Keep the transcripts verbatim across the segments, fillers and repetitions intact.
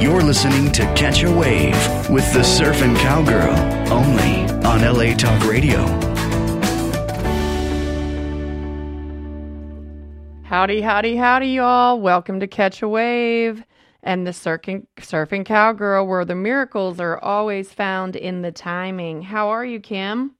You're listening to Catch a Wave with the Surfin' Cowgirl, only on L A Talk Radio. Howdy, howdy, howdy, y'all. Welcome to Catch a Wave and the Surfing, Surfing Cowgirl, where the miracles are always found in the timing. How are you, Kim?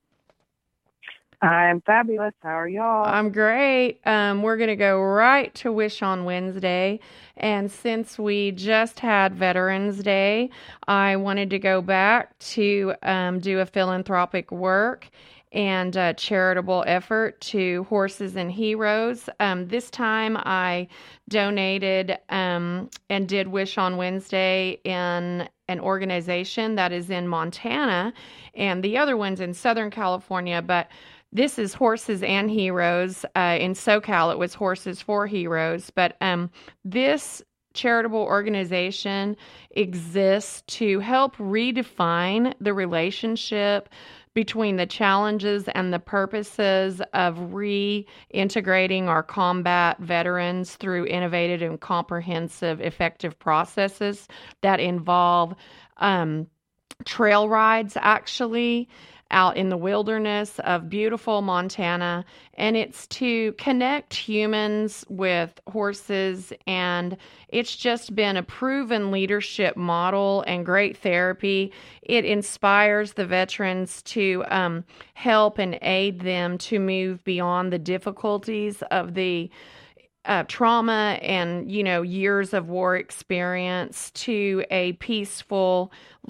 I'm fabulous. How are y'all? I'm great. Um, we're going to go right to Wish on Wednesday. And since we just had Veterans Day, I wanted to go back to um, do a philanthropic work and a charitable effort to Horses and Heroes. Um, this time I donated um, and did Wish on Wednesday in an organization that is in Montana, and the other one's in Southern California, but this is Horses and Heroes. Uh, in SoCal, it was Horses for Heroes. But um, this charitable organization exists to help redefine the relationship between the challenges and the purposes of reintegrating our combat veterans through innovative and comprehensive, effective processes that involve um, trail rides, actually, out in the wilderness of beautiful Montana, and it's to connect humans with horses, and it's just been a proven leadership model and great therapy. It inspires the veterans to um, help and aid them to move beyond the difficulties of the Uh, trauma and, you know, years of war experience to a peaceful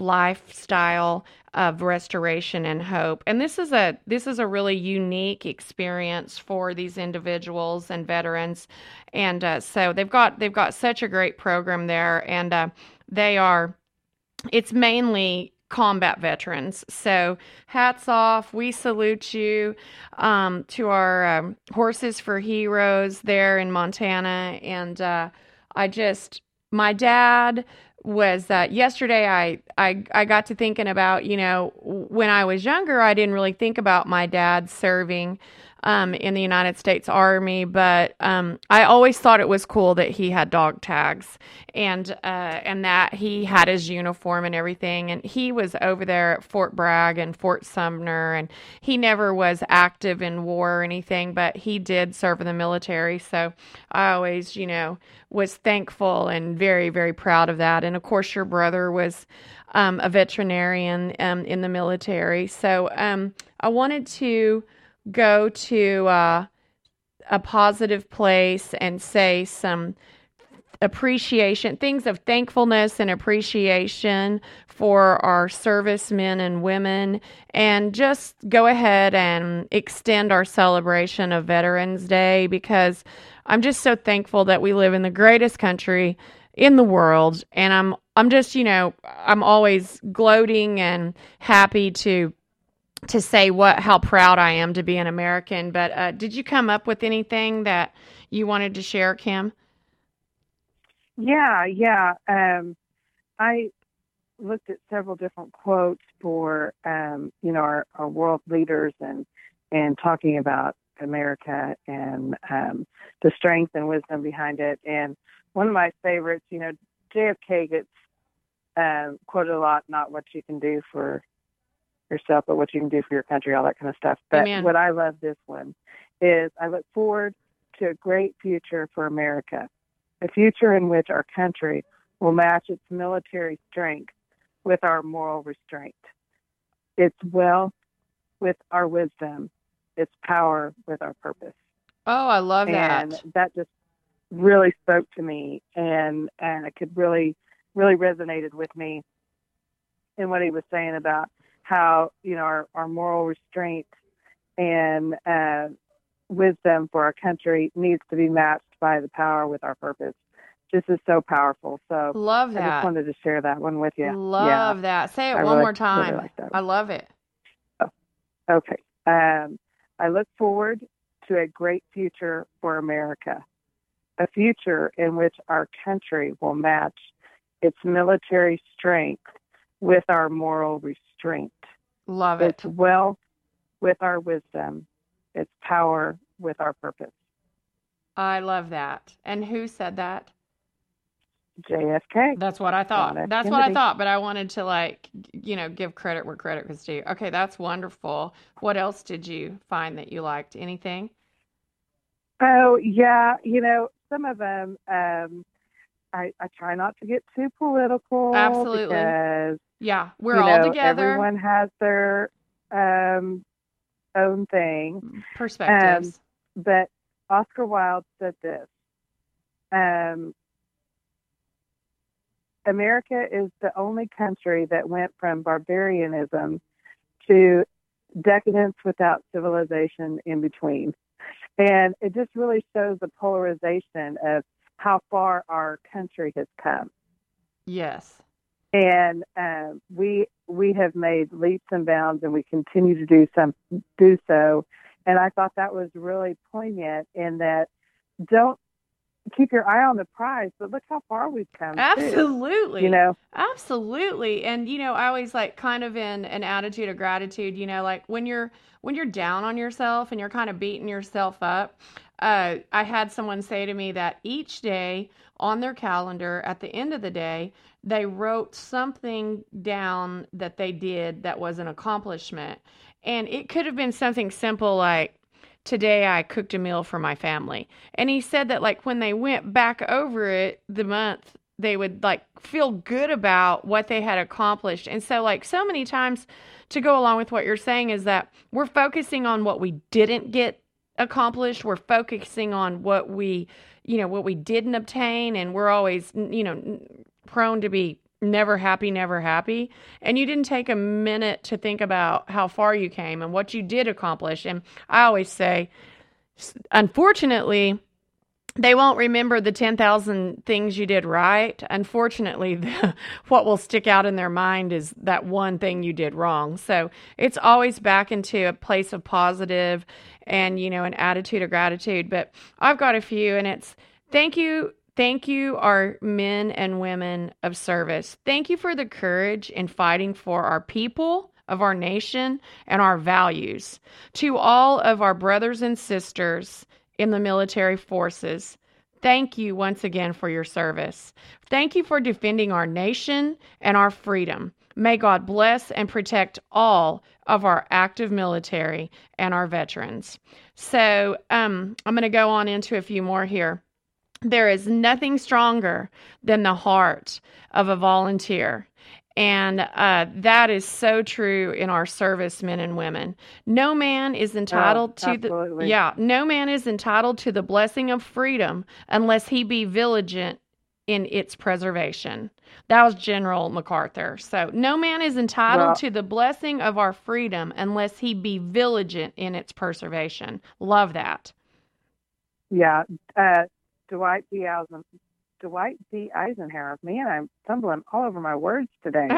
lifestyle of restoration and hope. And this is a this is a really unique experience for these individuals and veterans. And uh, so they've got they've got such a great program there, and uh, they are. It's mainly combat veterans. So hats off. We salute you um, to our um, Horses for Heroes there in Montana. And uh, I just, my dad was, uh, yesterday I, I, I got to thinking about, you know, when I was younger, I didn't really think about my dad serving Um, in the United States Army, but um, I always thought it was cool that he had dog tags and uh, and that he had his uniform and everything. And he was over there at Fort Bragg and Fort Sumner, and he never was active in war or anything, but he did serve in the military. So I always, you know, was thankful and very, very proud of that. And of course, your brother was um, a veterinarian um, in the military. So um, I wanted to go to uh, a positive place and say some appreciation, things of thankfulness and appreciation for our servicemen and women, and just go ahead and extend our celebration of Veterans Day, because I'm just so thankful that we live in the greatest country in the world, and I'm I'm just, you know, I'm always gloating and happy to to say what how proud I am to be an American. But uh, did you come up with anything that you wanted to share, Kim? Yeah, yeah. Um, I looked at several different quotes for, um, you know, our, our world leaders and and talking about America and um, the strength and wisdom behind it. And one of my favorites, you know, J F K gets um, quoted a lot, not what you can do for yourself, but what you can do for your country, all that kind of stuff. But Amen. What I love this one is I look forward to a great future for America, a future in which our country will match its military strength with our moral restraint, its wealth with our wisdom, its power with our purpose. Oh, I love that. And that just really spoke to me, and, and it could really, really resonated with me in what he was saying about how, you know, our, our moral restraint and uh, wisdom for our country needs to be matched by the power with our purpose. This is so powerful. So love that. I just wanted to share that one with you. Love yeah. that. Say it I one really, more time. Really like that I one. love it. Oh, okay. Um, I look forward to a great future for America, a future in which our country will match its military strength with our moral restraint. Love it. Its wealth with our wisdom, its power with our purpose. I love that. And who said that? J F K, That's what I John thought. F. That's what I Kennedy. thought, but I wanted to like, you know, give credit where credit was due. Okay, that's wonderful. What else did you find that you liked? Anything? Oh yeah, you know some of them. Um, I I try not to get too political Absolutely. because Yeah, we're you all know together. everyone has their um, own thing. Um, Perspectives. but Oscar Wilde said this. Um, America is the only country that went from barbarianism to decadence without civilization in between. And it just really shows the polarization of how far our country has come. Yes. And um, we we have made leaps and bounds, and we continue to do some do so. And I thought that was really poignant in that don't keep your eye on the prize, but look how far we've come too. You Absolutely. know, Absolutely. And you know, I always like kind of in an attitude of gratitude, you know, like when you're when you're down on yourself and you're kind of beating yourself up, uh, I had someone say to me that each day on their calendar at the end of the day, they wrote something down that they did that was an accomplishment. And it could have been something simple like today I cooked a meal for my family. And he said that like when they went back over it the month, they would like feel good about what they had accomplished. And so like so many times to go along with what you're saying is that we're focusing on what we didn't get accomplished. We're focusing on what we, you know, what we didn't obtain, and we're always, you know, prone to be never happy, never happy. And you didn't take a minute to think about how far you came and what you did accomplish. And I always say, unfortunately, they won't remember the ten thousand things you did right. Unfortunately, the, what will stick out in their mind is that one thing you did wrong. So it's always back into a place of positive and, you know, an attitude of gratitude. But I've got a few, and it's thank you. Thank you, our men and women of service. Thank you for the courage in fighting for our people, of our nation, and our values. To all of our brothers and sisters in the military forces, thank you once again for your service. Thank you for defending our nation and our freedom. May God bless and protect all of our active military and our veterans. So um, I'm going to go on into a few more here. There is nothing stronger than the heart of a volunteer. And uh, that is so true in our servicemen and women. No man is oh, entitled to the absolutely. yeah, no man is entitled to the blessing of freedom unless he be vigilant in its preservation. That was General MacArthur. So no man is entitled Well, to the blessing of our freedom unless he be vigilant in its preservation. Love that. yeah. Uh, Dwight D. Eisenhower. Dwight D. Eisenhower. Man, I'm stumbling all over my words today.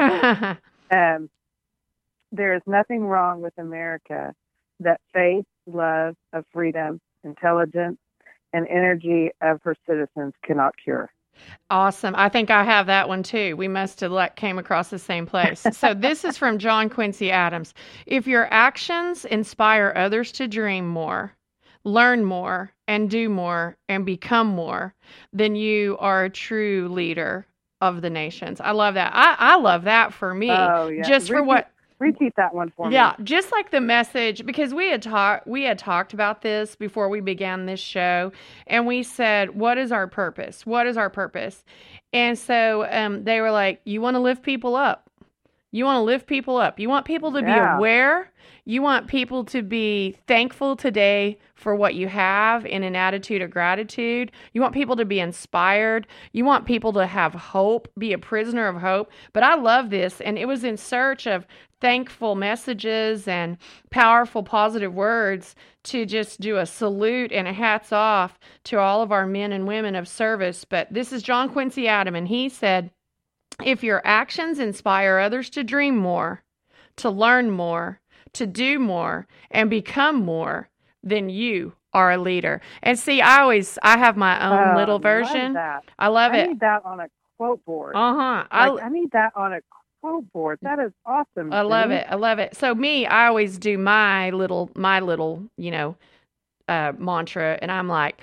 Um, there is nothing wrong with America that faith, love of freedom, intelligence, and energy of her citizens cannot cure. Awesome. I think I have that one too. We must have like came across the same place. So this is from John Quincy Adams. If your actions inspire others to dream more, learn more, and do more, and become more, then you are a true leader of the nations. I love that. I, I love that for me. Oh yeah, Just for repeat what repeat that one for yeah, me. just like the message, because we had talked we had talked about this before we began this show, and we said, "What is our purpose? What is our purpose?" And so um, they were like, "You want to lift people up. You want to lift people up. You want people to be Yeah, aware. You want people to be thankful today for what you have in an attitude of gratitude. You want people to be inspired. You want people to have hope, be a prisoner of hope." But I love this. And it was in search of thankful messages and powerful, positive words to just do a salute and a hats off to all of our men and women of service. But this is John Quincy Adams, and he said, if your actions inspire others to dream more, to learn more, to do more, and become more, then you are a leader. And see, I always, I have my own oh, little love version. that. I love I it. need that on a quote board. Uh-huh. Like I, I need that on a quote board. That is awesome, I love Denise. it. I love it. So me, I always do my little, my little, you know, uh, mantra, and I'm like,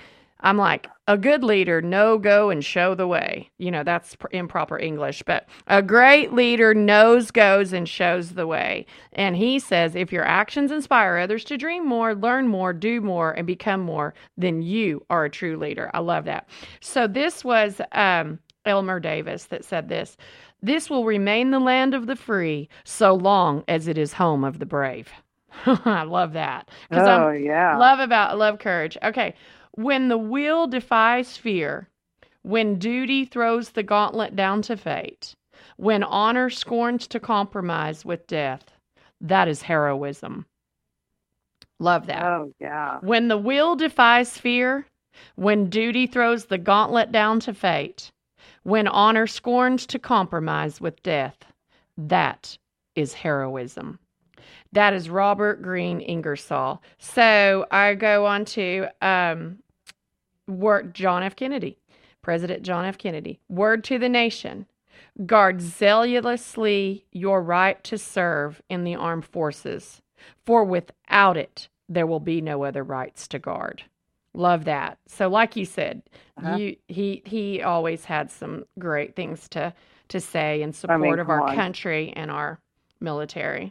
I'm like, a good leader, know, go, and show the way. You know, that's pr- improper English, but a great leader knows, goes, and shows the way. And he says, if your actions inspire others to dream more, learn more, do more, and become more, then you are a true leader. I love that. So this was um, Elmer Davis that said this. This will remain the land of the free so long as it is home of the brave. I love that. Because Oh, I'm yeah. love about love courage. Okay. When the will defies fear, when duty throws the gauntlet down to fate, when honor scorns to compromise with death, that is heroism. Love that. Oh, yeah. When the will defies fear, when duty throws the gauntlet down to fate, when honor scorns to compromise with death, that is heroism. That is Robert Greene Ingersoll. So I go on to um, word, John F. Kennedy, President John F. Kennedy. Word to the nation. Guard zealously your right to serve in the armed forces, for without it, there will be no other rights to guard. Love that. So like you said, Uh-huh. you he he always had some great things to, to say in I support mean, of come our on. country and our military.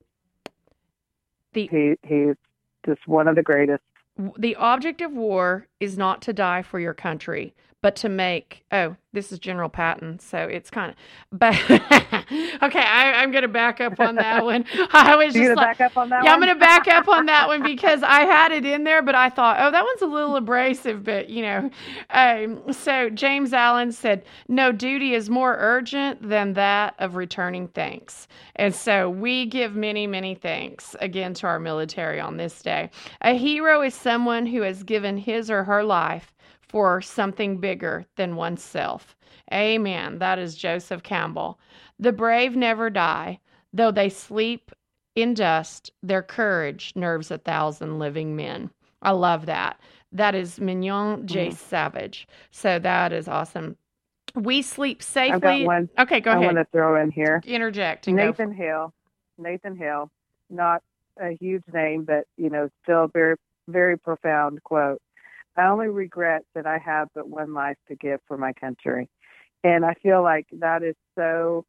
The He he's just one of the greatest. the object of war is not to die for your country, but to make, oh, this is General Patton, so it's kind of, but, okay, I, I'm going to back up on that one. I was You just gonna like, back up on that yeah, I'm one? going to back up on that one because I had it in there, but I thought, oh, that one's a little abrasive, but, you know. Um, so James Allen said, no duty is more urgent than that of returning thanks. And so we give many, many thanks again to our military on this day. A hero is someone who has given his or her life for something bigger than oneself. Amen. That is Joseph Campbell. The brave never die. Though they sleep in dust, their courage nerves a thousand living men. I love that. That is Mignon J. Mm. Savage. So that is awesome. We sleep safely. I've got one. Okay, go I ahead. want to throw in here. Interject and go. Nathan Hale. Nathan Hale. Not a huge name, but you know, still very, very profound quote. I only regret that I have but one life to give for my country. And I feel like that is so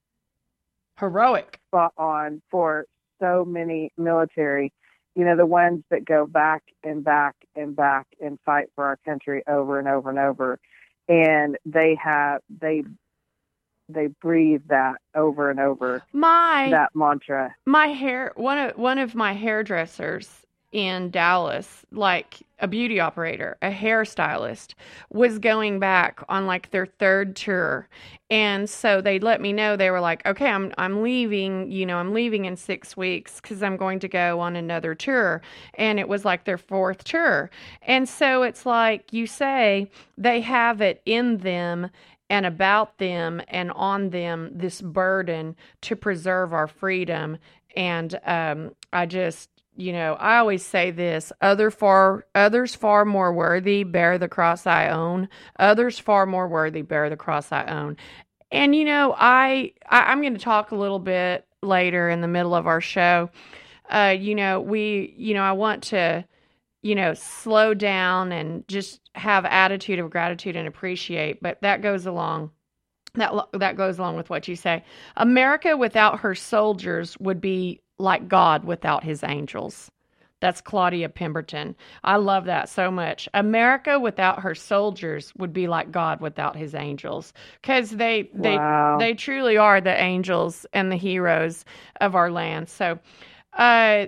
Heroic. spot on for so many military, you know, the ones that go back and back and back and fight for our country over and over and over. And they have, they, they breathe that over and over, My that mantra. my hair one of one of my hairdressers in Dallas, like a beauty operator, a hairstylist, was going back on like their third tour. And so they let me know, they were like, okay, I'm I'm leaving, you know, I'm leaving in six weeks because I'm going to go on another tour. And it was like their fourth tour. And so it's like you say, they have it in them and about them and on them this burden to preserve our freedom. And um, I just, you know, I always say this, other far, others far more worthy bear the cross I own. Others far more worthy bear the cross I own. And, you know, I, I I'm going to talk a little bit later in the middle of our show. Uh, you know, we, you know, I want to, you know, slow down and just have attitude of gratitude and appreciate, but that goes along that that goes along with what you say. America without her soldiers would be like God without his angels. That's Claudia Pemberton. I love that so much. America without her soldiers would be like God without his angels, because they they Wow. they truly are the angels and the heroes of our land. So, uh,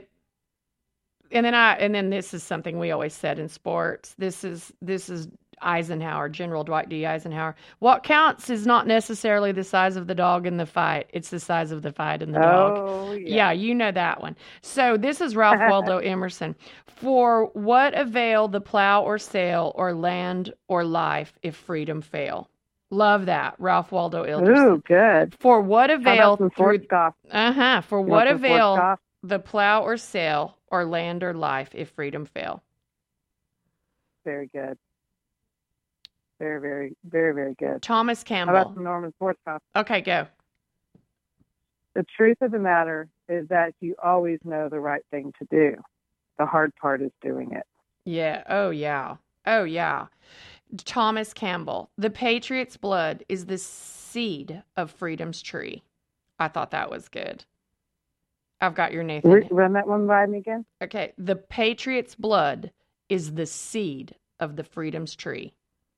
and then I and then this is something we always said in sports. This is this is Eisenhower, General Dwight D. Eisenhower. What counts is not necessarily the size of the dog in the fight. It's the size of the fight in the dog. Oh, Yeah, yeah. you know that one. So this is Ralph Waldo Emerson. For what avail the plow or sail or land or life if freedom fail? Love that, Ralph Waldo Emerson. Ooh, good. For what How avail about some through sports golf? uh-huh, for You what want some sports avail golf? the plow or sail or land or life if freedom fail? Very good. Very, very, very, very good. Thomas How about Campbell. some Norman sports golf? Okay, go. The truth of the matter is that you always know the right thing to do. The hard part is doing it. Yeah. Oh, yeah. Oh, yeah. Thomas Campbell. The Patriot's blood is the seed of freedom's tree. I thought that was good. I've got your Nathan. Run that one by me again. Okay. The Patriot's blood is the seed of the freedom's tree.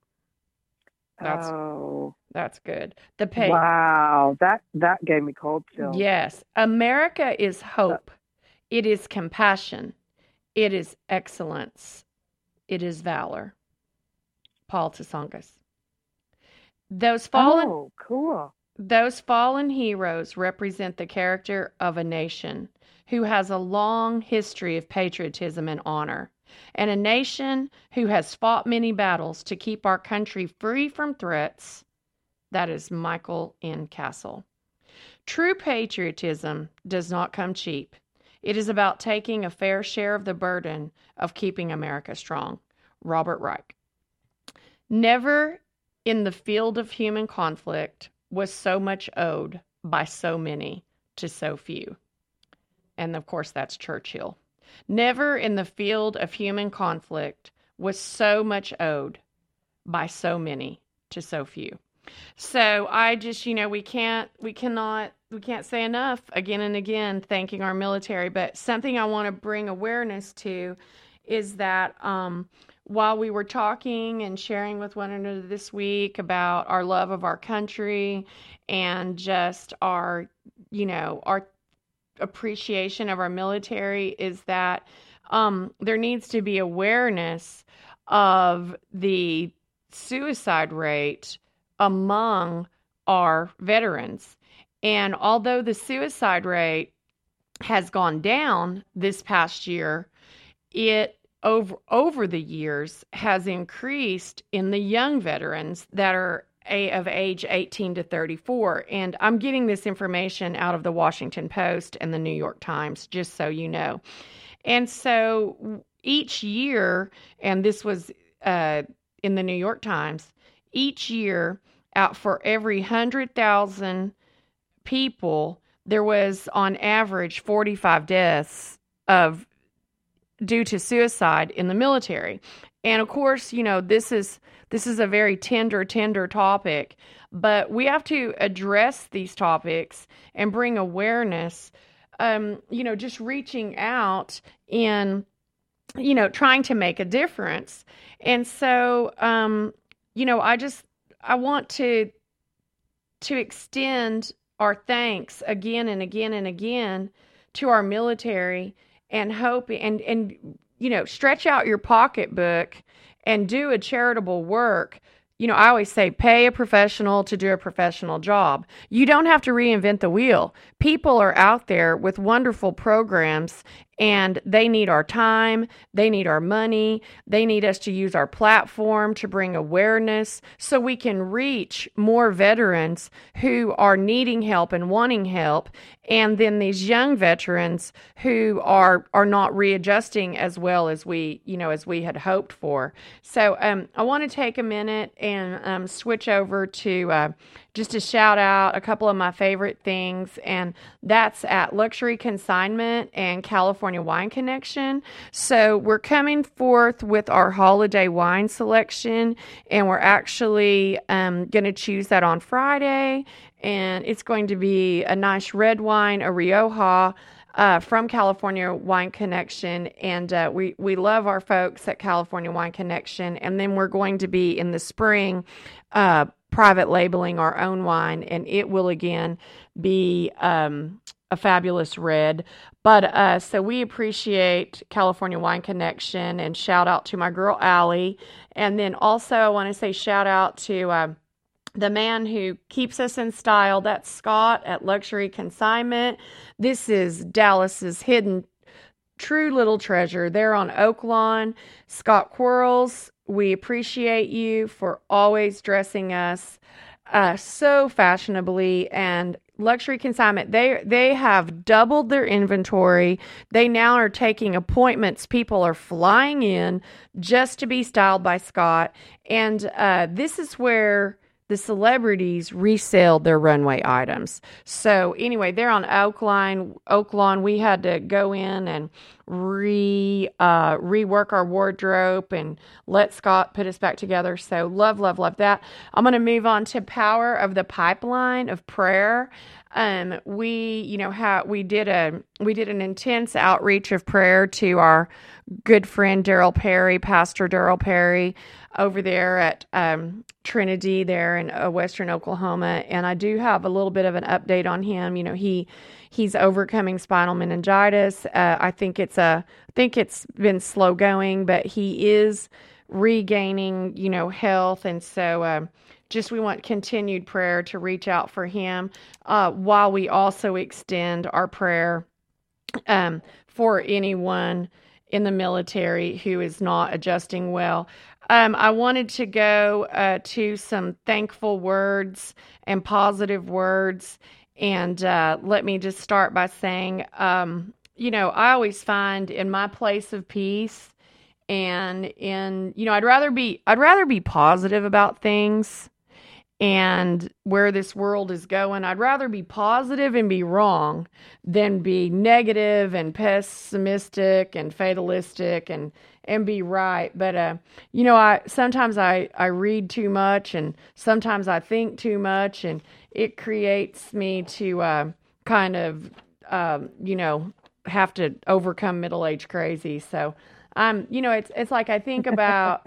That's oh, that's good. The pa- wow, that that gave me cold chills. Yes. America is hope. It is compassion. It is excellence. It is valor. Paul Tsongas. Those fallen Oh, cool. Those fallen heroes represent the character of a nation who has a long history of patriotism and honor, and a nation who has fought many battles to keep our country free from threats. That is Michael N. Castle. True patriotism does not come cheap. It is about taking a fair share of the burden of keeping America strong. Robert Reich. Never in the field of human conflict was so much owed by so many to so few. And of course, that's Churchill. Never in the field of human conflict was so much owed by so many to so few. So I just, you know, we can't, we cannot, we can't say enough again and again thanking our military. But something I want to bring awareness to is that um, while we were talking and sharing with one another this week about our love of our country and just our, you know, our appreciation of our military, is that um, there needs to be awareness of the suicide rate among our veterans. And although the suicide rate has gone down this past year, it over over the years has increased in the young veterans that are a, of age eighteen to thirty-four. And I'm getting this information out of the Washington Post and the New York Times, just so you know. And so each year, and this was uh, in the New York Times, each year, out for every one hundred thousand people, there was on average forty-five deaths of due to suicide in the military. And of course, you know, this is this is a very tender, tender topic, but we have to address these topics and bring awareness, um, you know, just reaching out and, you know, trying to make a difference. And so, um, you know, I just, I want to, to extend our thanks again and again and again to our military, and hope and, and, you know, stretch out your pocketbook and do a charitable work. You know, I always say, pay a professional to do a professional job. You don't have to reinvent the wheel. People are out there with wonderful programs, and they need our time. They need our money. They need us to use our platform to bring awareness so we can reach more veterans who are needing help and wanting help. And then these young veterans who are, are not readjusting as well as we, you know, as we had hoped for. So um, I want to take a minute and um, switch over to uh, just to shout out a couple of my favorite things, and that's at Luxury Consignment and California Wine Connection. So we're coming forth with our holiday wine selection, and we're actually um, going to choose that on Friday, and it's going to be a nice red wine, a Rioja, Uh, from California Wine Connection, and uh, we, we love our folks at California Wine Connection. And then we're going to be in the spring uh, private labeling our own wine, and it will again be um, a fabulous red. But uh, so we appreciate California Wine Connection, and shout out to my girl Allie. And then also I want to say shout out to uh, the man who keeps us in style. That's Scott at Luxury Consignment. This is Dallas's hidden true little treasure. They're on Oak Lawn. Scott Quarles, we appreciate you for always dressing us uh, so fashionably. And Luxury Consignment, they they have doubled their inventory. They now are taking appointments. People are flying in just to be styled by Scott. And uh, this is where the celebrities resell their runway items. So anyway, they're on Oak Lawn. Oak Lawn. We had to go in and re uh, rework our wardrobe and let Scott put us back together. So love, love, love that. I'm going to move on to Power of the Pipeline of Prayer. Um, we, you know, how we did a we did an intense outreach of prayer to our good friend Daryl Perry, Pastor Daryl Perry, over there at um, Trinity there in uh, Western Oklahoma. And I do have a little bit of an update on him. You know, he he's overcoming spinal meningitis. Uh, I think it's a I think it's been slow going, but he is regaining, you know, health, and so. Um, Just we want continued prayer to reach out for him, uh, while we also extend our prayer um, for anyone in the military who is not adjusting well. Um, I wanted to go uh, to some thankful words and positive words, and uh, let me just start by saying, um, you know, I always find in my place of peace, and in, you know, I'd rather be I'd rather be positive about things. And where this world is going, I'd rather be positive and be wrong than be negative and pessimistic and fatalistic and, and be right. But, uh, you know, I, sometimes I, I read too much, and sometimes I think too much, and it creates me to, uh, kind of, um, you know, have to overcome middle-age crazy. So, Um, you know, it's it's like I think about,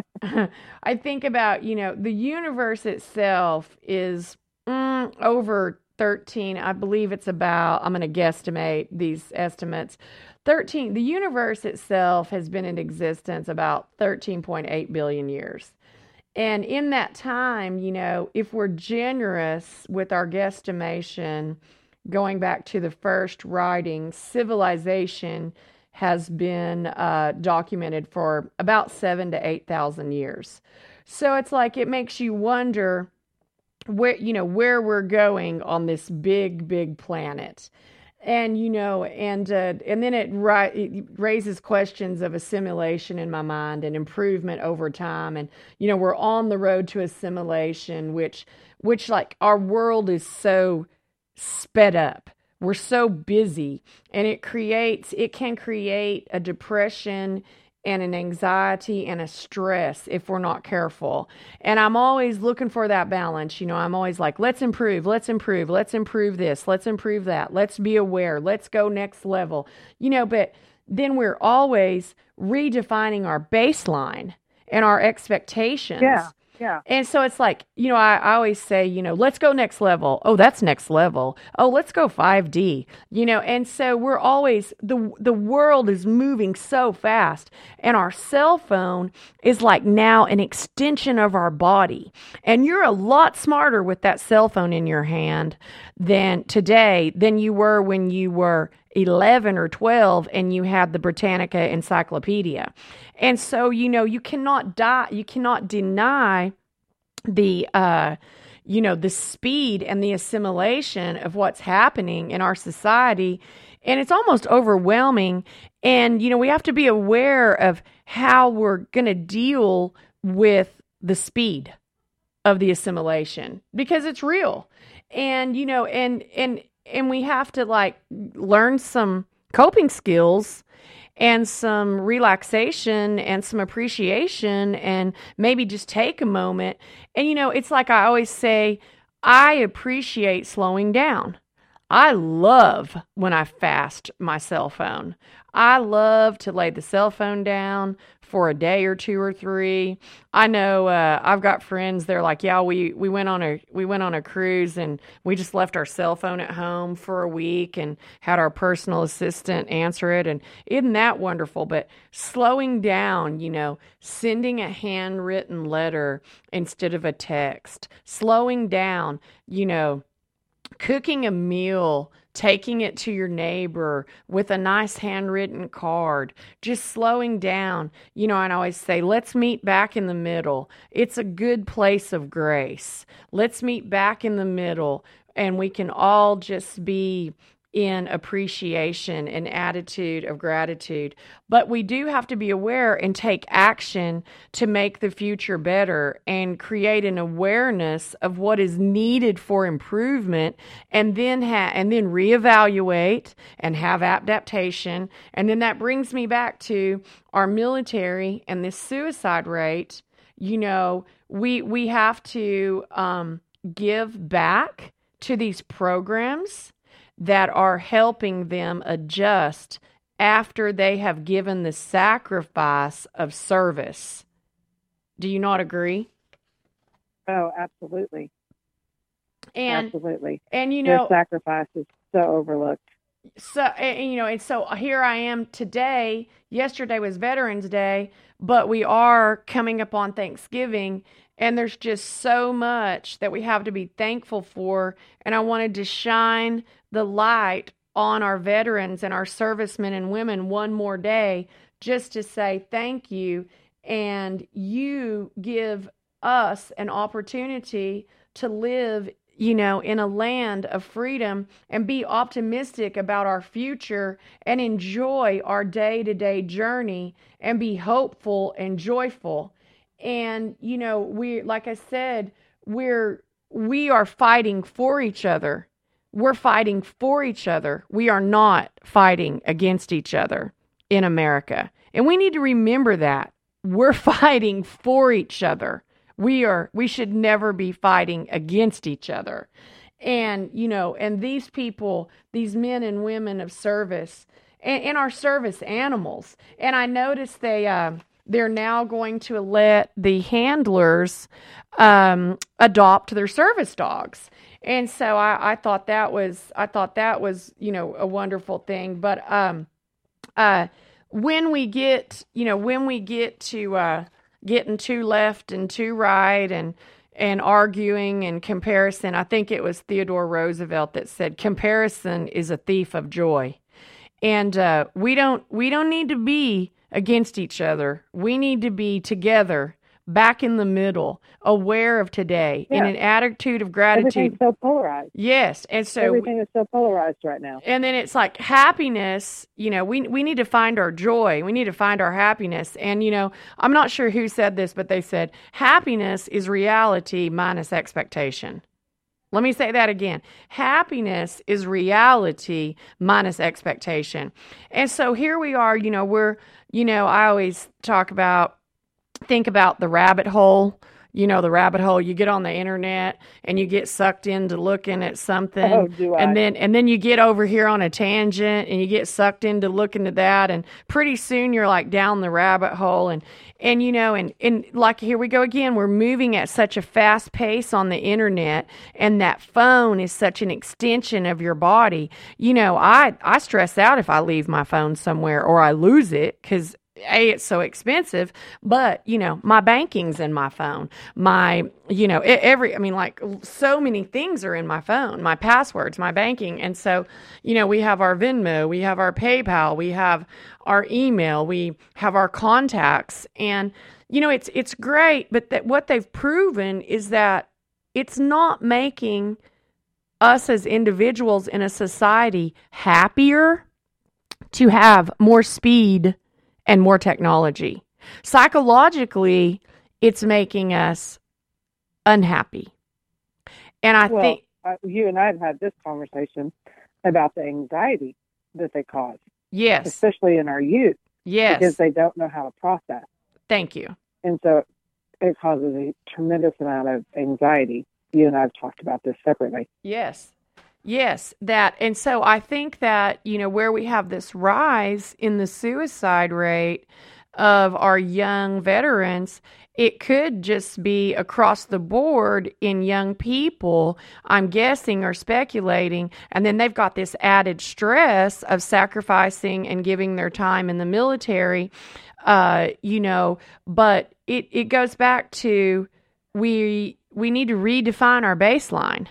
I think about, you know, the universe itself is mm, over thirteen. I believe it's about, I'm going to guesstimate these estimates, thirteen. The universe itself has been in existence about thirteen point eight billion years. And in that time, you know, if we're generous with our guesstimation, going back to the first writing, civilization has been uh, documented for about seven to eight thousand years. So it's like it makes you wonder where you know where we're going on this big, big planet, and you know, and uh, and then it, ri- it raises questions of assimilation in my mind and improvement over time, and you know, we're on the road to assimilation, which which like our world is so sped up. We're so busy, and it creates, it can create a depression and an anxiety and a stress if we're not careful. And I'm always looking for that balance. You know, I'm always like, let's improve, let's improve, let's improve this, let's improve that, let's be aware, let's go next level. You know, but then we're always redefining our baseline and our expectations. Yeah. Yeah. And so it's like, you know, I, I always say, you know, let's go next level. Oh, that's next level. Oh, let's go five D, you know, and so we're always, the the world is moving so fast, and our cell phone is like now an extension of our body. And you're a lot smarter with that cell phone in your hand than today than you were when you were eleven or twelve and you had the Britannica Encyclopedia. And so, you know, you cannot die, you cannot deny the, uh, you know, the speed and the assimilation of what's happening in our society. And it's almost overwhelming. And, you know, we have to be aware of how we're going to deal with the speed of the assimilation, because it's real. And, you know, and, and, and we have to like learn some coping skills and some relaxation and some appreciation, and maybe just take a moment. And, you know, it's like I always say, I appreciate slowing down. I love when I fast my cell phone. I love to lay the cell phone down for a day or two or three. I know uh, I've got friends. They're like, yeah, we, we went on a we went on a cruise, and we just left our cell phone at home for a week and had our personal assistant answer it. And isn't that wonderful? But slowing down, you know, sending a handwritten letter instead of a text, slowing down, you know, cooking a meal, taking it to your neighbor with a nice handwritten card, just slowing down. You know, and I always say, let's meet back in the middle. It's a good place of grace. Let's meet back in the middle, and we can all just be in appreciation and attitude of gratitude. But we do have to be aware and take action to make the future better and create an awareness of what is needed for improvement, and then ha- and then reevaluate and have adaptation. And then that brings me back to our military and this suicide rate. You know, we we have to um, give back to these programs that are helping them adjust after they have given the sacrifice of service. Do you not agree? Oh, absolutely. And absolutely. And you Their know, sacrifice is so overlooked. So, and, you know, and so here I am today. Yesterday was Veterans Day, but we are coming up on Thanksgiving, and there's just so much that we have to be thankful for. And I wanted to shine the light on our veterans and our servicemen and women one more day, just to say thank you. And you give us an opportunity to live, you know, in a land of freedom and be optimistic about our future and enjoy our day-to-day journey and be hopeful and joyful. And, you know, we, like I said, we're, we are fighting for each other. We're fighting for each other. We are not fighting against each other in America. And we need to remember that. We're fighting for each other. We are, we should never be fighting against each other. And, you know, and these people, these men and women of service, and, and our service animals. And I noticed they, uh, they're now going to let the handlers um, adopt their service dogs. And so I, I thought that was, I thought that was, you know, a wonderful thing. But um, uh, when we get, you know, when we get to uh, getting two left and two right and and arguing and comparison, I think it was Theodore Roosevelt that said, comparison is a thief of joy. And uh, we don't we don't need to be against each other. We need to be together, back in the middle, aware of today, yeah. in an attitude of gratitude. Everything's so polarized. Yes, and so everything is so polarized right now. And then it's like happiness. You know, we we need to find our joy. We need to find our happiness. And you know, I'm not sure who said this, but they said happiness is reality minus expectation. Let me say that again. Happiness is reality minus expectation. And so here we are. You know, we're. You know, I always talk about. Think about the rabbit hole. You know, the rabbit hole, you get on the internet and you get sucked into looking at something. Oh, do I? And then and then you get over here on a tangent and you get sucked into looking at that, and pretty soon you're like down the rabbit hole. And and you know, and, and like here we go again, we're moving at such a fast pace on the internet, and that phone is such an extension of your body. You know, I, I stress out if I leave my phone somewhere or I lose it, because A, it's so expensive, but, you know, my banking's in my phone. My, you know, every, I mean, like, so many things are in my phone, my passwords, my banking. And so, you know, we have our Venmo, we have our PayPal, we have our email, we have our contacts. And, you know, it's, it's great, but that what they've proven is that it's not making us as individuals in a society happier to have more speed and more technology. Psychologically, it's making us unhappy. And I well, think... Uh, you and I have had this conversation about the anxiety that they cause. Yes. Especially in our youth. Yes. Because they don't know how to process. Thank you. And so it causes a tremendous amount of anxiety. You and I have talked about this separately. Yes. Yes, that, and so I think that, you know, where we have this rise in the suicide rate of our young veterans, it could just be across the board in young people, I'm guessing or speculating, and then they've got this added stress of sacrificing and giving their time in the military, uh, you know, but it, it goes back to we we need to redefine our baseline.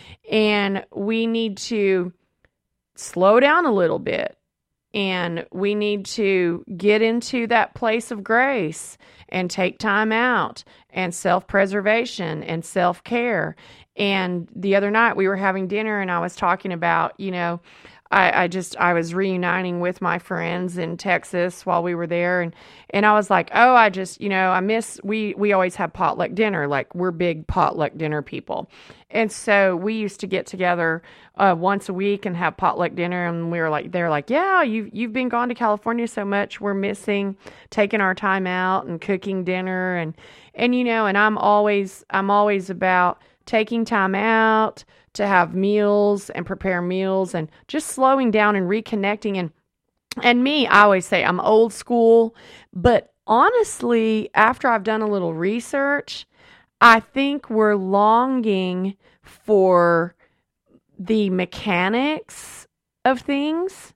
And we need to slow down a little bit, and we need to get into that place of grace and take time out and self-preservation and self-care. And the other night we were having dinner and I was talking about, you know, I, I just, I was reuniting with my friends in Texas while we were there. And, and I was like, oh, I just, you know, I miss, we, we always have potluck dinner. Like we're big potluck dinner people. And so we used to get together uh, once a week and have potluck dinner. And we were like, they're like, yeah, you've, you've been gone to California so much. We're missing taking our time out and cooking dinner. And, and, you know, and I'm always, I'm always about taking time out to have meals and prepare meals and just slowing down and reconnecting. And, and me, I always say I'm old school, but honestly, after I've done a little research, I think we're longing for the mechanics of things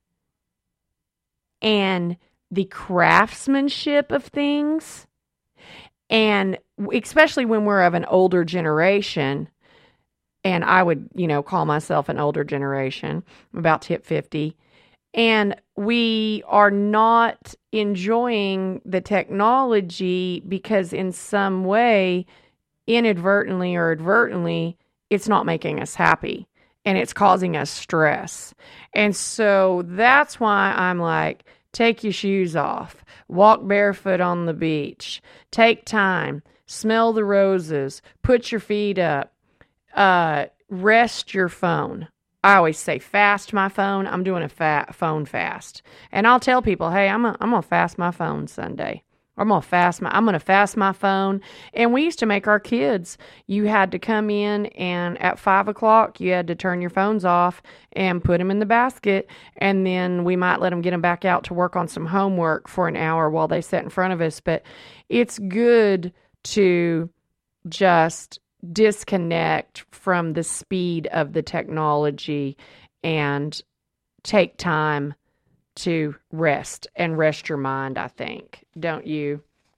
and the craftsmanship of things. And especially when we're of an older generation, and I would, you know, call myself an older generation, I'm about to hit fifty, and we are not enjoying the technology because in some way, inadvertently or advertently, it's not making us happy and it's causing us stress. And so that's why I'm like, take your shoes off, walk barefoot on the beach, take time, smell the roses, put your feet up, uh, rest your phone. I always say fast my phone. I'm doing a fat phone fast. And I'll tell people, hey, I'm a, I'm going to fast my phone Sunday. I'm going to fast my, I'm going to fast my phone. And we used to make our kids, you had to come in and at five o'clock, you had to turn your phones off and put them in the basket. And then we might let them get them back out to work on some homework for an hour while they sat in front of us. But it's good to just disconnect from the speed of the technology and take time to rest and rest your mind, I think. Don't you?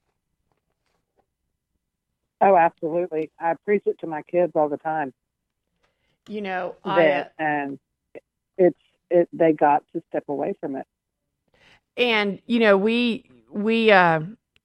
Oh, absolutely. I preach it to my kids all the time. You know, that, I, and it's, it, they got to step away from it. And, you know, we, we, uh,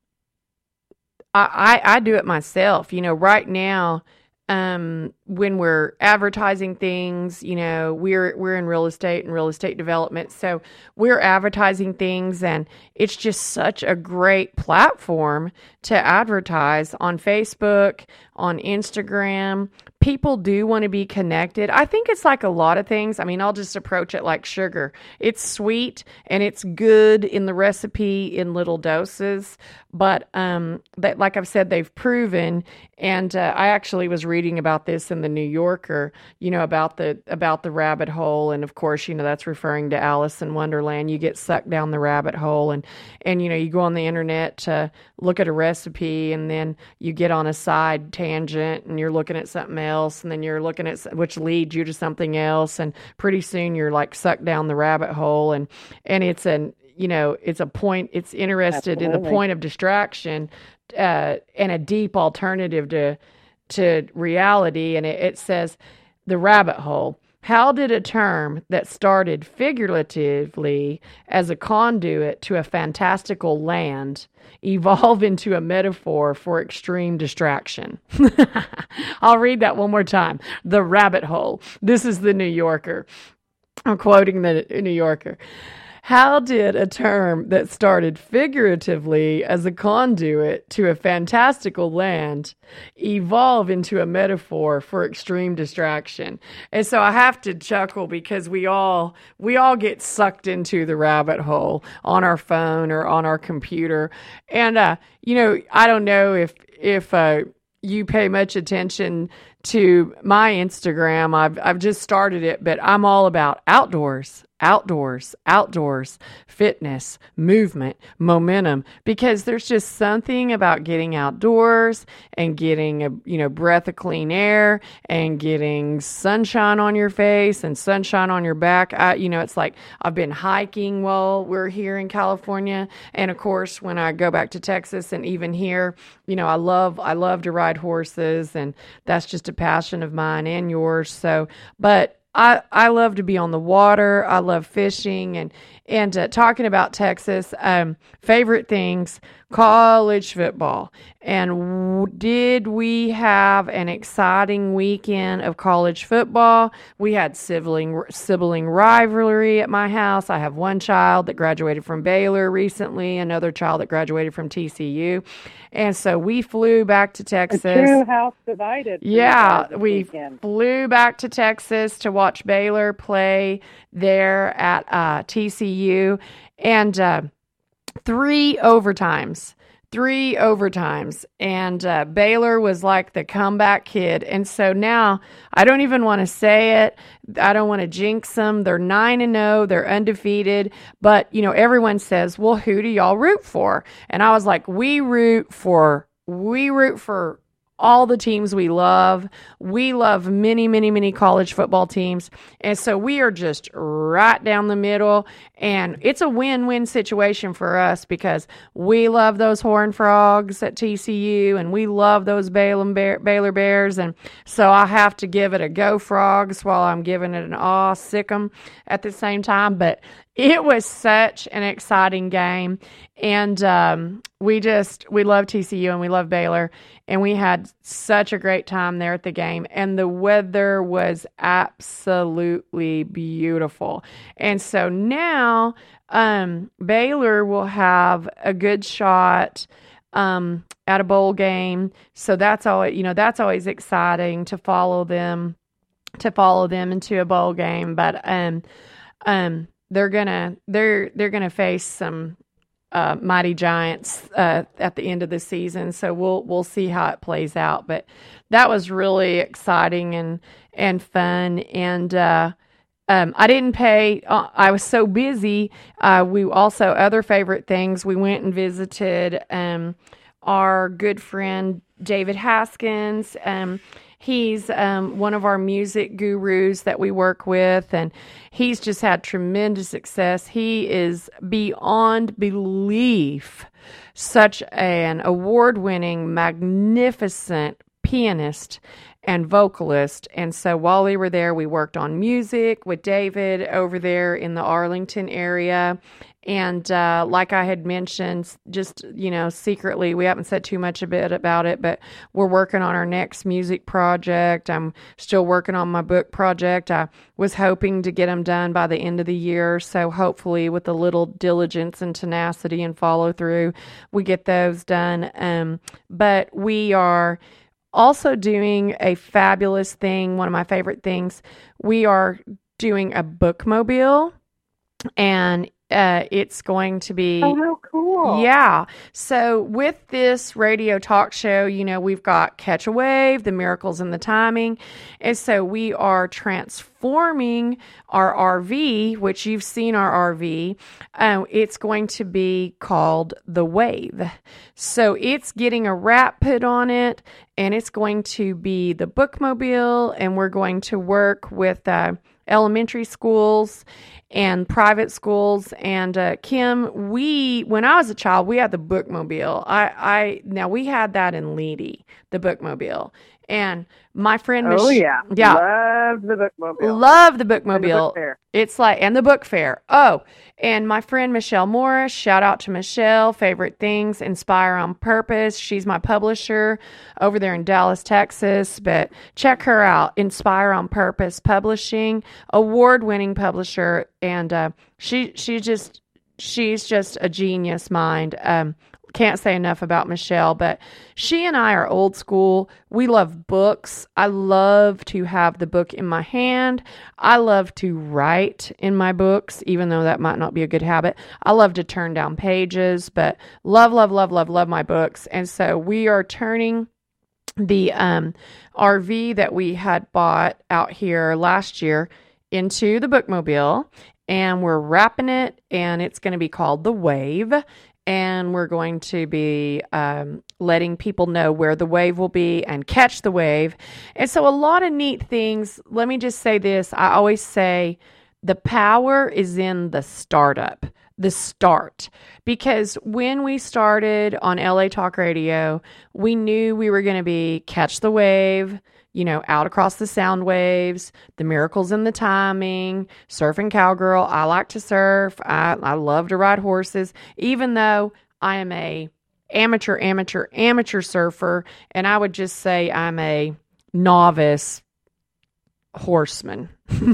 I, I do it myself. You know, right now, um, when we're advertising things, you know, we're we're in real estate and real estate development, so we're advertising things, and it's just such a great platform to advertise on Facebook, on Instagram. People do want to be connected. I think it's like a lot of things. I mean, I'll just approach it like sugar. It's sweet and it's good in the recipe in little doses, but um, that, like I've said, they've proven. And uh, I actually was reading about this in the New Yorker, you know, about the about the rabbit hole, and of course, you know, that's referring to Alice in Wonderland. You get sucked down the rabbit hole, and and you know, you go on the internet to look at a recipe, and then you get on a side tangent, and you're looking at something else, and then you're looking at which leads you to something else, and pretty soon you're like sucked down the rabbit hole, and and it's an you know, it's a point. It's interested Absolutely. in the point of distraction uh, and a deep alternative to. to reality, and it, it says the rabbit hole. How did a term that started figuratively as a conduit to a fantastical land evolve into a metaphor for extreme distraction? I'll read that one more time. The rabbit hole. This is the New Yorker. I'm quoting the New Yorker. How did a term that started figuratively as a conduit to a fantastical land evolve into a metaphor for extreme distraction? And so I have to chuckle because we all we all get sucked into the rabbit hole on our phone or on our computer. And uh, you know, I don't know if if uh, you pay much attention to my Instagram. I've I've just started it, but I'm all about outdoors. Outdoors, outdoors, fitness, movement, momentum, because there's just something about getting outdoors and getting a, you know, breath of clean air and getting sunshine on your face and sunshine on your back. I, you know, it's like I've been hiking while we're here in California. And of course, when I go back to Texas and even here, you know, I love, I love to ride horses, and that's just a passion of mine and yours. So, but I, I love to be on the water. I love fishing, and and uh, talking about Texas. Um, favorite things: college football. And w- did we have an exciting weekend of college football? We had sibling sibling rivalry at my house. I have one child that graduated from Baylor recently, another child that graduated from T C U. And so we flew back to Texas. A true house divided. Yeah, we weekend. flew back to Texas to watch Baylor play there at uh, T C U. And uh, three overtimes. Three overtimes, and uh, Baylor was like the comeback kid. And so now I don't even want to say it. I don't want to jinx them. They're nine and zero. They're undefeated. But you know, everyone says, "Well, who do y'all root for?" And I was like, "We root for we root for." all the teams we love. We love many, many, many college football teams. And so we are just right down the middle. And it's a win-win situation for us because we love those Horned Frogs at T C U and we love those Baylor, Bear, Baylor Bears. And so I have to give it a go Frogs while I'm giving it an aw sick 'em at the same time. But it was such an exciting game. And um, we just, we love T C U and we love Baylor. And we had such a great time there at the game. And the weather was absolutely beautiful. And so now um, Baylor will have a good shot um, at a bowl game. So that's always, you know, that's always exciting to follow them, to follow them into a bowl game. But um, um, they're gonna, they're they're gonna face some Uh, mighty giants uh, at the end of the season, so we'll we'll see how it plays out. But that was really exciting and and fun. And uh, um, I didn't pay. Uh, I was so busy. Uh, we also other favorite things. We went and visited um, our good friend David Haskins. Um, He's um, one of our music gurus that we work with, and he's just had tremendous success. He is beyond belief such an award-winning, magnificent pianist and vocalist. And so while we were there, we worked on music with David over there in the Arlington area. And uh, like I had mentioned, just, you know, secretly, we haven't said too much a bit about it, but we're working on our next music project. I'm still working on my book project. I was hoping to get them done by the end of the year. So hopefully with a little diligence and tenacity and follow through, we get those done. Um, but we are also doing a fabulous thing. One of my favorite things, we are doing a bookmobile, and Uh, it's going to be... Oh, how cool. Yeah. So with this radio talk show, you know, we've got Catch a Wave, The Miracles in the Timing. And so we are transforming our R V, which you've seen our R V. Um, it's going to be called The Wave. So it's getting a wrap put on it, and it's going to be the bookmobile, and we're going to work with uh, elementary schools and private schools. And uh, Kim, we, when I was a child, we had the bookmobile. I, I now we had that in Leedy, the bookmobile. And my friend, oh Mich- yeah, yeah, love the bookmobile, love the And the bookmobile. book fair. It's like, and the book fair. Oh, and my friend Michelle Morris, shout out to Michelle, favorite things, Inspire on Purpose. She's my publisher over there in Dallas, Texas, but check her out. Inspire on Purpose Publishing, award-winning publisher. And uh, she, she just, she's just a genius mind. Um, Can't say enough about Michelle, but she and I are old school. We love books. I love to have the book in my hand. I love to write in my books, even though that might not be a good habit. I love to turn down pages, but love, love, love, love, love my books. And so we are turning the um, R V that we had bought out here last year into the bookmobile, and we're wrapping it, and it's going to be called The Wave. And we're going to be um, letting people know where the wave will be and catch the wave. And so a lot of neat things. Let me just say this. I always say the power is in the startup, the start. Because when we started on L A Talk Radio, we knew we were going to be catch the wave, you know, out across the sound waves, the miracles in the timing, surfing cowgirl. I like to surf. I, I love to ride horses, even though I am a amateur, amateur, amateur surfer, and I would just say I'm a novice horseman.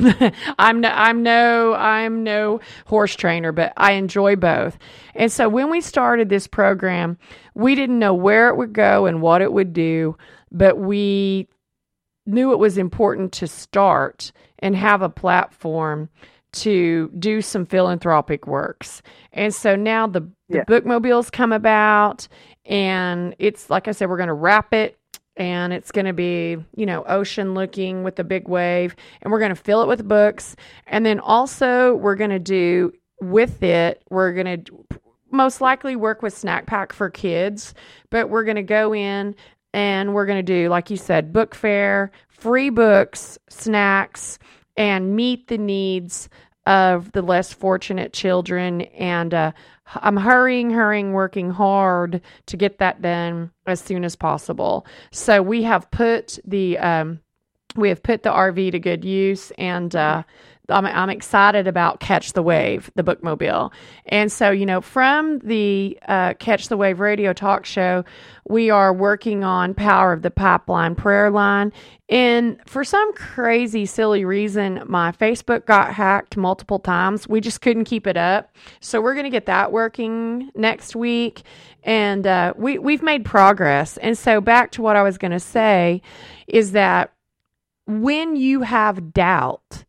I'm no, I'm no, I'm no horse trainer, but I enjoy both. And so when we started this program, we didn't know where it would go and what it would do, but we knew it was important to start and have a platform to do some philanthropic works. And so now the, the Yeah. bookmobiles come about, and it's, like I said, we're going to wrap it, and it's going to be, you know, ocean looking with a big wave, and we're going to fill it with books. And then also we're going to do with it, we're going to most likely work with Snack Pack for kids, but we're going to go in and we're going to do, like you said, book fair, free books, snacks, and meet the needs of the less fortunate children. And uh, I'm hurrying, hurrying, working hard to get that done as soon as possible. So we have put the um, we have put the R V to good use, and uh, I'm, I'm excited about Catch the Wave, the bookmobile. And so, you know, from the uh, Catch the Wave radio talk show, we are working on Power of the Pipeline prayer line. And for some crazy, silly reason, my Facebook got hacked multiple times. We just couldn't keep it up. So we're going to get that working next week. And uh, we, we've made progress. And so back to what I was going to say is that when you have doubt,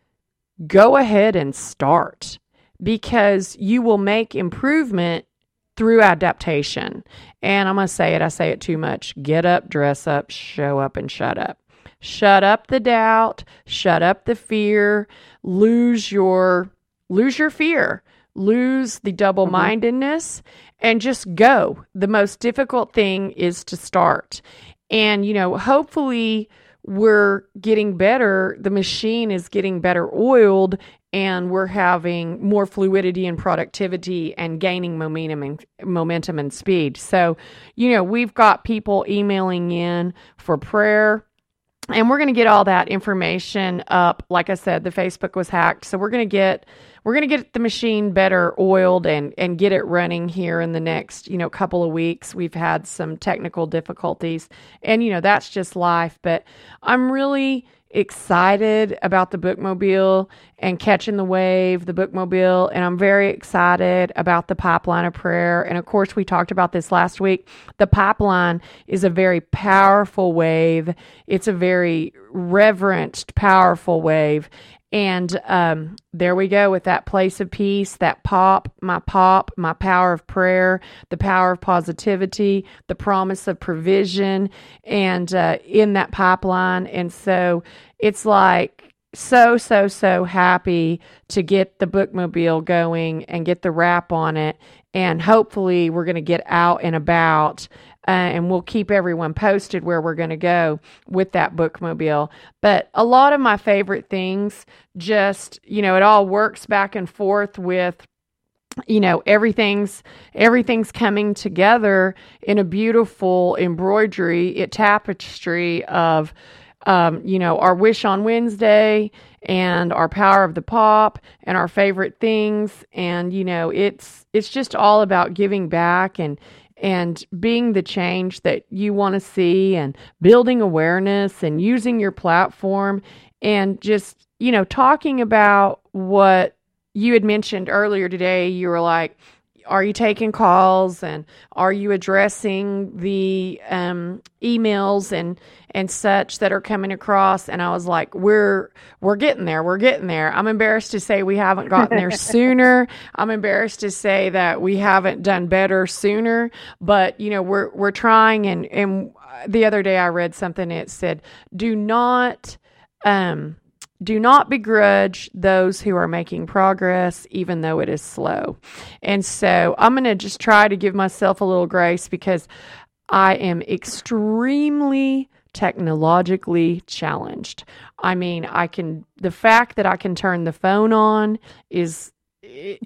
go ahead and start, because you will make improvement through adaptation. And I'm going to say it, I say it too much. Get up, dress up, show up, and shut up. Shut up the doubt, shut up the fear, lose your lose your fear, lose the double-mindedness, and just go. The most difficult thing is to start. And, you know, hopefully we're getting better. The machine is getting better oiled, and we're having more fluidity and productivity and gaining momentum and momentum and speed. So, you know, we've got people emailing in for prayer, and we're going to get all that information up. Like I said, the Facebook was hacked, so we're going to get we're going to get the machine better oiled and and get it running here in the next, you know, couple of weeks. We've had some technical difficulties, and you know, that's just life. But I'm really excited about the bookmobile and Catching the Wave, the bookmobile, and I'm very excited about the Pipeline of Prayer. And of course, we talked about this last week. The pipeline is a very powerful wave. It's a very reverenced, powerful wave. And um, there we go with that place of peace, that pop, my pop, my power of prayer, the power of positivity, the promise of provision, and uh, in that pipeline. And so it's like so, so, so happy to get the bookmobile going and get the wrap on it. And hopefully we're going to get out and about. Uh, and we'll keep everyone posted where we're going to go with that bookmobile. But a lot of my favorite things, just, you know, it all works back and forth with, you know, everything's everything's coming together in a beautiful embroidery, it tapestry of, um, you know, our Wish on Wednesday and our Power of the Pop and our favorite things. And, you know, it's it's just all about giving back and and being the change that you want to see, and building awareness and using your platform, and just, you know, talking about what you had mentioned earlier today. You were like, are you taking calls, and are you addressing the um, emails and and such that are coming across? And I was like, we're we're getting there. We're getting there. I'm embarrassed to say we haven't gotten there sooner. I'm embarrassed to say that we haven't done better sooner. But you know, we're we're trying. And and the other day I read something. It said, do not. Um, Do not begrudge those who are making progress, even though it is slow. And so I'm going to just try to give myself a little grace, because I am extremely technologically challenged. I mean, I can, the fact that I can turn the phone on is, it,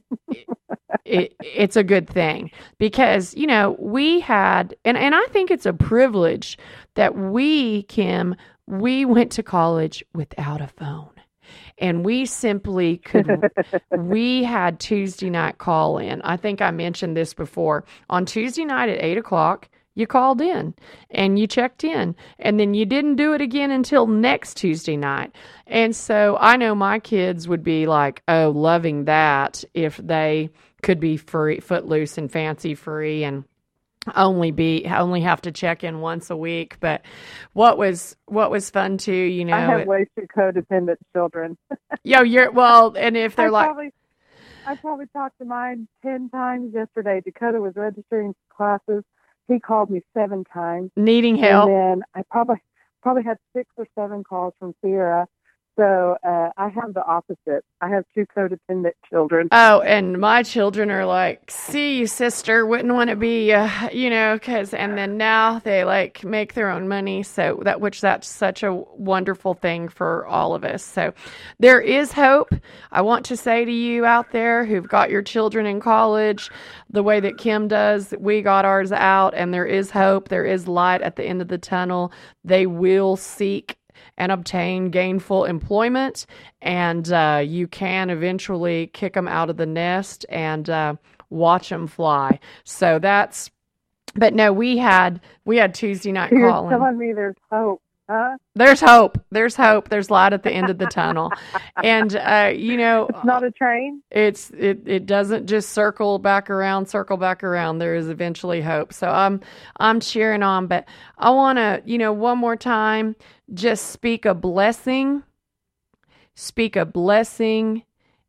it, it's a good thing, because, you know, we had, and, and I think it's a privilege that we, Kim, we went to college without a phone. And we simply could, we had Tuesday night call in. I think I mentioned this before. On Tuesday night at eight o'clock, you called in and you checked in, and then you didn't do it again until next Tuesday night. And so I know my kids would be like, oh, loving that if they could be free, footloose and fancy free and only be only have to check in once a week. But what was what was fun too, you know, I have it, way too codependent children. yo, you're well, and if they're I like, probably, I probably talked to mine ten times yesterday. Dakota was registering classes. He called me seven times. needing help. And then I probably probably had six or seven calls from Sierra. So uh, I have the opposite. I have two codependent children. Oh, and my children are like, see you, sister, wouldn't want to be, uh, you know, because, and then now they like make their own money. So that, which that's such a wonderful thing for all of us. So there is hope. I want to say to you out there who've got your children in college, the way that Kim does, we got ours out, and there is hope. There is light at the end of the tunnel. They will seek and obtain gainful employment, and uh, you can eventually kick them out of the nest and uh, watch them fly. So that's, but no, we had we had Tuesday night You're calling. telling me there's hope, huh? There's hope. There's hope. There's light at the end of the tunnel, and uh, you know, It's not a train. It's it, it doesn't just circle back around, circle back around. There is eventually hope. So I'm I'm cheering on, but I want to, you know, one more time, just speak a blessing, speak a blessing,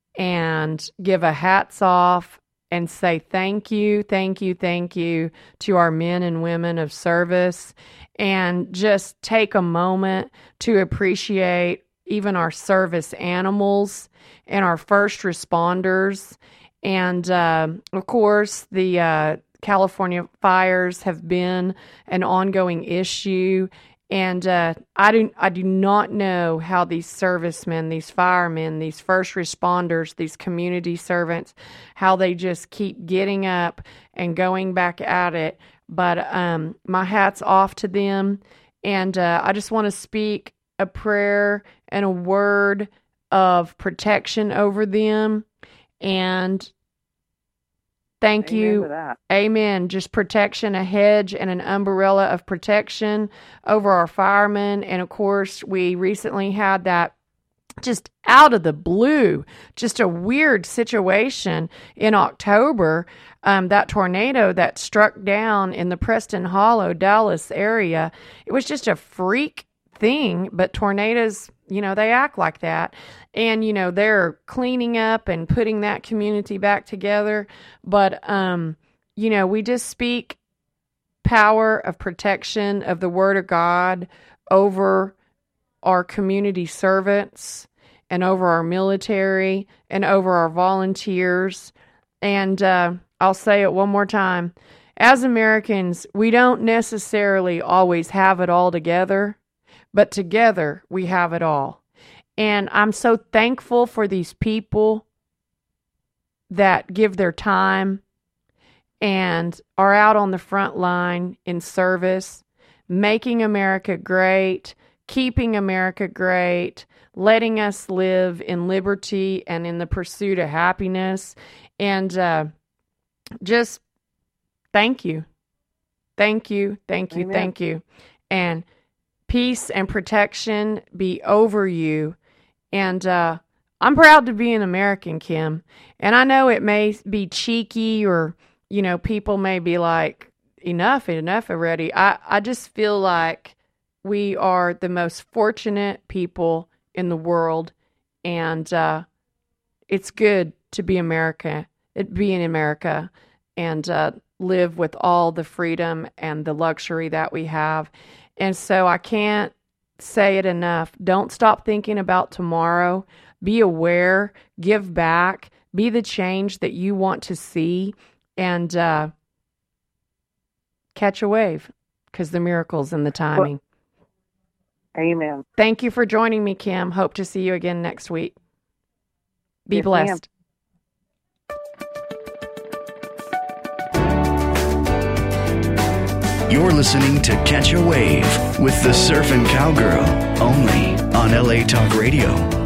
and give a hats off and say thank you, thank you, thank you to our men and women of service, and just take a moment to appreciate even our service animals and our first responders. And uh, of course, the uh, California fires have been an ongoing issue. And uh, I do I do not know how these servicemen, these firemen, these first responders, these community servants, how they just keep getting up and going back at it. But um, my hat's off to them. And uh, I just want to speak a prayer and a word of protection over them. And thank Amen you. to that. Amen. Just protection, a hedge and an umbrella of protection over our firemen. And of course, we recently had that just out of the blue, just a weird situation in October. Um, that tornado that struck down in the Preston Hollow, Dallas area. It was just a freak thing, but tornadoes, you know, they act like that. And, you know, they're cleaning up and putting that community back together. But, um, you know, we just speak power of protection of the Word of God over our community servants and over our military and over our volunteers. And uh, I'll say it one more time. As Americans, we don't necessarily always have it all together, but together we have it all. And I'm so thankful for these people that give their time and are out on the front line in service, making America great, keeping America great, letting us live in liberty and in the pursuit of happiness. And uh, just thank you. Thank you, thank you, Amen. thank you. And peace and protection be over you. And uh, I'm proud to be an American, Kim. And I know it may be cheeky or, you know, people may be like, enough, enough already. I, I just feel like we are the most fortunate people in the world. And uh, it's good to be America, it, be in America and uh, live with all the freedom and the luxury that we have. And so I can't say it enough. Don't stop thinking about tomorrow. Be aware, give back, be the change that you want to see, and uh, catch a wave, because the miracle's in the timing. Amen. Thank you for joining me, Kim. Hope to see you again next week. Be Yes, blessed. You're listening to Catch a Wave with the Surf and Cowgirl, only on L A Talk Radio.